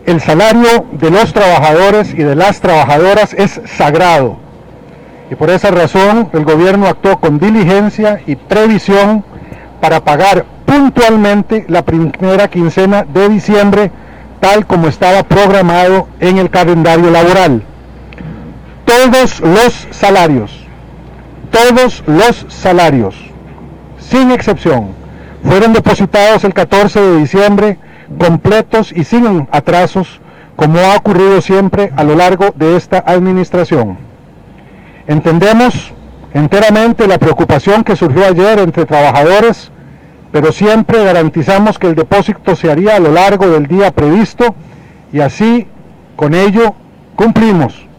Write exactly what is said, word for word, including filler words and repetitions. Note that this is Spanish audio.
El salario de los trabajadores y de las trabajadoras es sagrado y por esa razón el gobierno actuó con diligencia y previsión para pagar puntualmente la primera quincena de diciembre, tal como estaba programado en el calendario laboral. Todos los salarios, todos los salarios, sin excepción, fueron depositados el catorce de diciembre, completos y sin atrasos, como ha ocurrido siempre a lo largo de esta administración. Entendemos enteramente la preocupación que surgió ayer entre trabajadores, pero siempre garantizamos que el depósito se haría a lo largo del día previsto y así, con ello, cumplimos.